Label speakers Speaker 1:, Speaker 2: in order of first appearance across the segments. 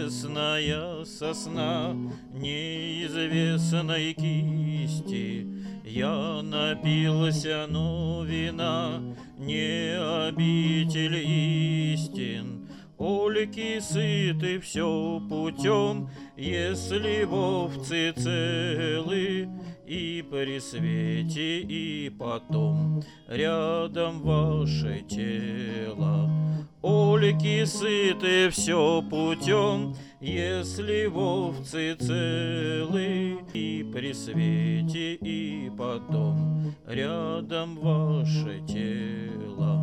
Speaker 1: неизвестная сосна неизвестной кисти. Я напился, но вина не обитель истин. Ольки сыты все путем, если овцы целы, и при свете, и потом рядом ваше тело. Ольки сыты все путем, если овцы целы, и при свете, и потом рядом ваше тело.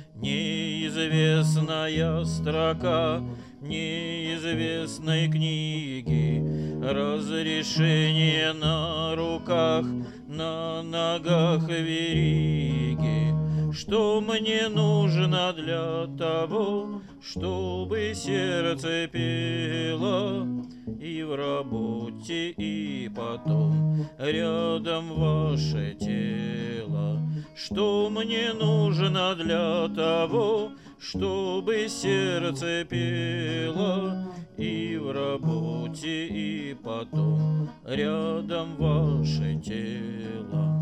Speaker 1: Неизвестная строка неизвестной книги, разрешение на руках, на ногах вериги. Что мне нужно для того, чтобы сердце пело, и в работе, и потом рядом ваше тело? Что мне нужно для того, чтобы сердце пело, и в работе, и потом рядом ваше тело?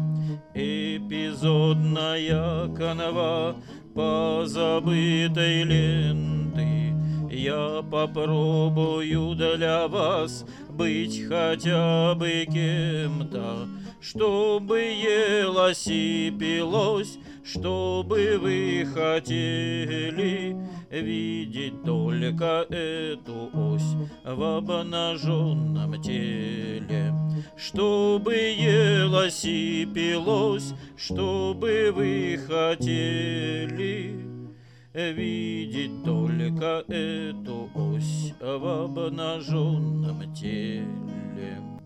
Speaker 1: Эпизодная канва позабытой ленты. Я попробую для вас быть хотя бы кем-то, чтобы елось и пилось, чтобы вы хотели видеть только эту ось в обнаженном теле. Чтобы елось и пилось, чтобы вы хотели видеть только эту ось в обнаженном теле.